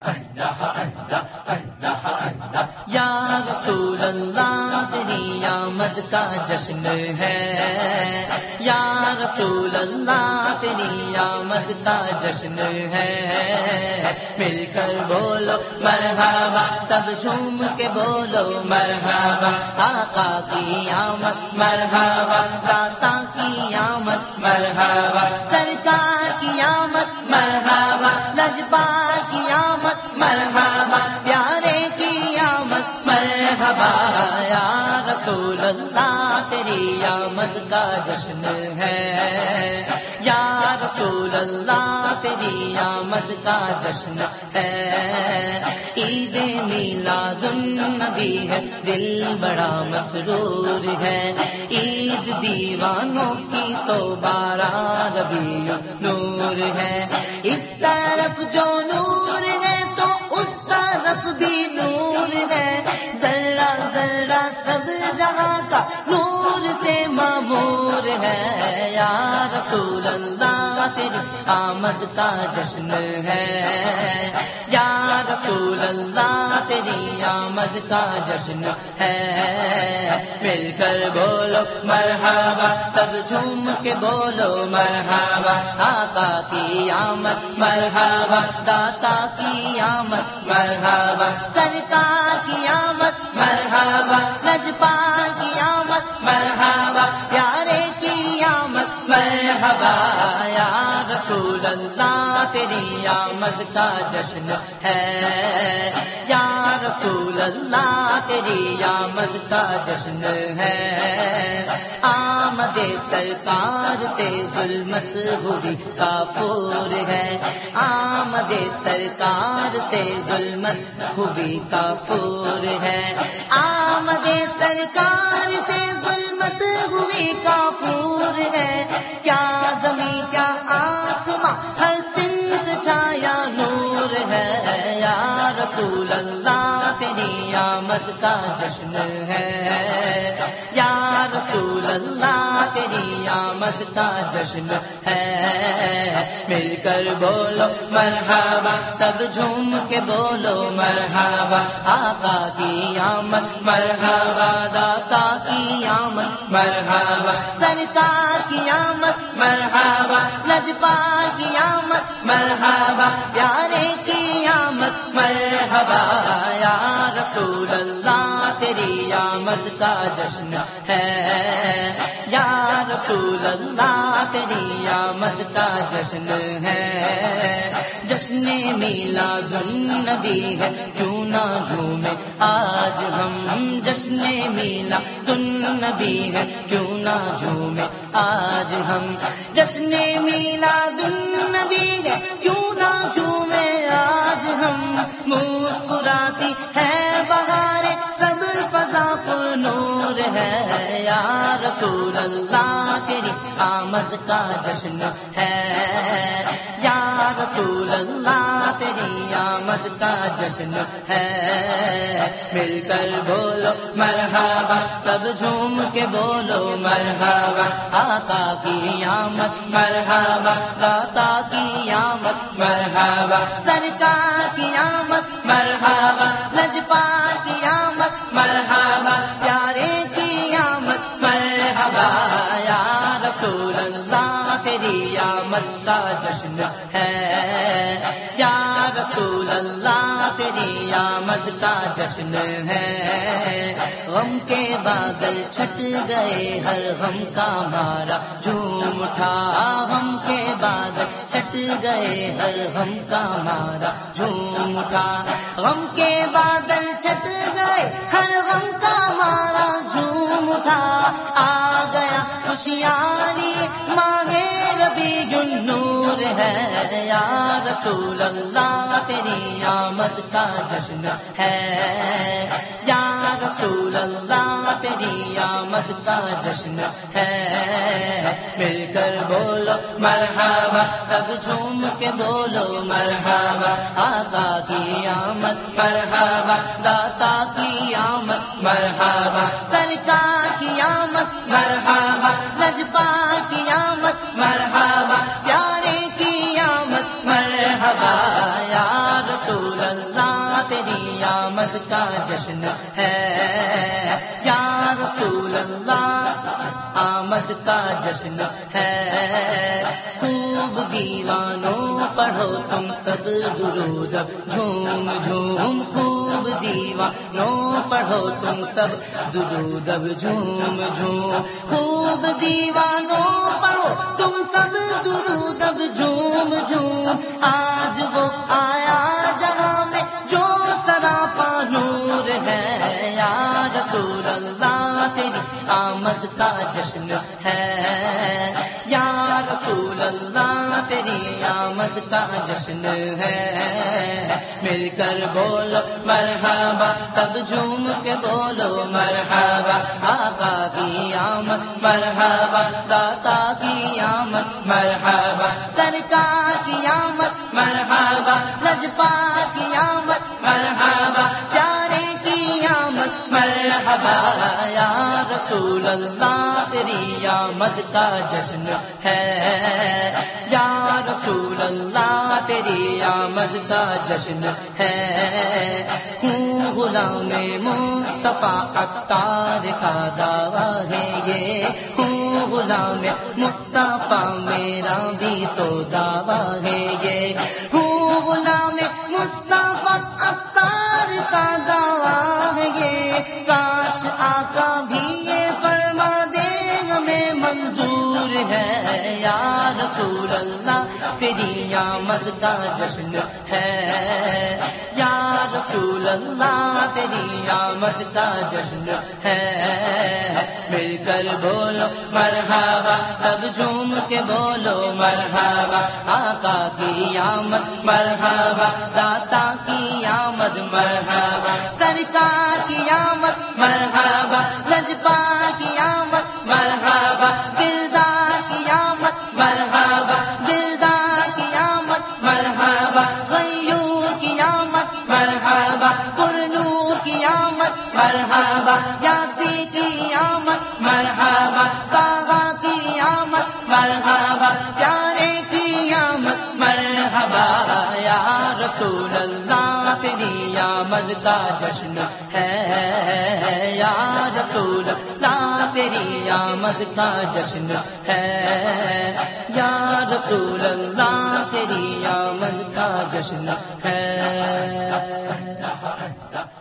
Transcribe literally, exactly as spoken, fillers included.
یا رسول اللہ تیری آمد کا جشن ہے، یا رسول اللہ تیری آمد کا جشن ہے، مل کر بولو مرحبا، سب جھوم کے بولو مرحبا، آقا کی آمد مرحبا، داتا کی آمد مرحبا، سرکار کی آمد مرحبا، لجپال کی آمد مرحبا، پیارے کی آمد مرحبا، یا رسول اللہ تیری آمد کا جشن ہے، یا رسول اللہ تیری آمد کا جشن ہے، عید میلاد النبی ہے، دل بڑا مسرور ہے، عید دیوانوں کی تو بارہ ربیع نور ہے، اس طرف جو نور ہے تو اس طرف بھی نور ہے، ذرہ ذرہ سب جہاں کا نور سے معمور ہے، یا رسول اللہ تیری آمد کا جشن ہے، یا رسول اللہ تیری آمد کا جشن ہے، مل کر بولو مرحبا، سب جھوم کے بولو مرحبا، آقا کی آمد مرحبا، داتا کی آمد مرحبا، سرکار کی آمد مرحبا، لجپال کی آمد مرحبا، پیارے کی آمد مرحبا، یا رسول اللہ تیری آمد کا جشن ہے، یا رسول اللہ تیری آمد کا جشن ہے، آمد سرکار سے ظلمت ہوئی کافور ہے، آمد سرکار سے ظلمت ہوئی کافور ہے، آمد سرکار سے ظلمت ہوئی کافور ہے، کیا زمین کیا آسماں ہر سمت چھایا نور ہے، یا رسول اللہ تیری آمد کا جشن ہے، یا رسول اللہ تیری آمد کا جشن ہے، مل کر بولو مرحبا، سب جھوم کے بولو مرحبا، آقا کی آمد مرحبا، داتا کی آمد مرحبا، سرکار کی آمد مرحبا، لجپال کی آمد مرحبا، پیارے کی آمد مرحبا، یا رسول اللہ تیری آمد کا جشن ہے، یا رسول اللہ تیری آمد کا جشن ہے، جشن میلاد النبی ہے، کیوں نہ جھومے آج ہم، جشن میلاد النبی ہے، کیوں نہ جھومے آج ہم، جشن میلاد النبی ہے، کیوں نہ جھومے آج ہم، مسکراتی ہے بہاریں سب فضا پر نور ہے، یا رسول اللہ تیری آمد کا جشن ہے، یا رسول اللہ تیری آمد کا جشن ہے، مل کر بولو مرحبا، سب جھوم کے بولو مرحبا، آقا کی آمد مرحبا، داتا کی آمد مرحبا، سرکار کی آمد مرحبا، لجپال کی آمد مرحبا، پیارے کی آمد مرحبا، یا رسول اللہ تیری آمد کا جشن ہے، یا رسول اللہ تیری آمد کا جشن ہے، غم کے بادل چھٹ گئے، ہر غم کا مارا جھوم اٹھا، غم کے بادل چھٹ گئے، ہر غم کا مارا جھوم اٹھا، غم کے بادل چھٹ گئے، ہر غم کا مارا جھوم اٹھا، آ گیا خوشیاری ماہ ربیع النور ہے، یا رسول اللہ تیری آمد کا جشن ہے، یا رسول اللہ تیری آمد کا جشن ہے، مل کر بولو مرحبا، سب جھوم کے بولو مرحبا، آقا کی آمد مرحبا، داتا کی آمد مرحبا، سرکار کی آمد مرحبا، لجپال کی آمد مرحبا، پیارے کی آمد مرحبا، یا رسول رسول اللہ تیری آمد کا جشن ہے، یا رسول اللہ آمد کا جشن ہے۔ خوب دیوانوں پڑھو تم سب درود جھوم جھوم، خوب دیوانوں پڑھو تم سب درود جھوم جھوم، خوب دیوانوں پڑھو تم سب درود جھوم جھوم۔ آج وہ آیا جہاں میں جو سراپا نور ہے، یا رسول اللہ تیری آمد کا جشن ہے، یا رسول اللہ تیری آمد کا جشن ہے۔ مل کر بولو مرحبا، سب جھوم کے بولو مرحبا، آقا کی آمد مرحبا، داتا کی آمد مرحبا، سرکار کی آمد مرحبا، لجپا کی آمد مرحبا، پیارے کی آمد مرحبا، یا رسول اللہ تیری آمد کا جشن ہے، یا رسول اللہ تیری آمد کا جشن ہے۔ ہوں غلام مصطفیٰ عطار کا دعویٰ ہے یہ، ہوں غلام مصطفیٰ میرا بھی تو دعویٰ ہے یہ، ہوں غلام مصطفیٰ عطار کا دعویٰ ہے یہ۔ کاش آقا بھی یہ فرما دے ہمیں منظور ہے، یا رسول اللہ تیری آمد کا جشن ہے، یا رسول اللہ تیری آمد کا جشن ہے۔ مل کر بولو مرحبا، سب جھوم کے بولو مرحبا، آقا کی آمد مرحبا، داتا کی آمد مرحبا، سرکار کی آمد مرحبا، لجپا کی آمد مرحبا، دلدار کی آمد مرحبا، دلدار کی آمد مرحبا، غیور کی آمد مرحبا، پرنور کی آمد مرحبا، یاسی کی آمد مرحبا، باغا کی آمد مرحبا، پیارے کی آمد مرحبا، یا رسول اللہ تیری آمد کا جشن ہے، یا رسول اللہ تیری آمد کا جشن ہے، یا رسول اللہ تیری آمد کا جشن ہے۔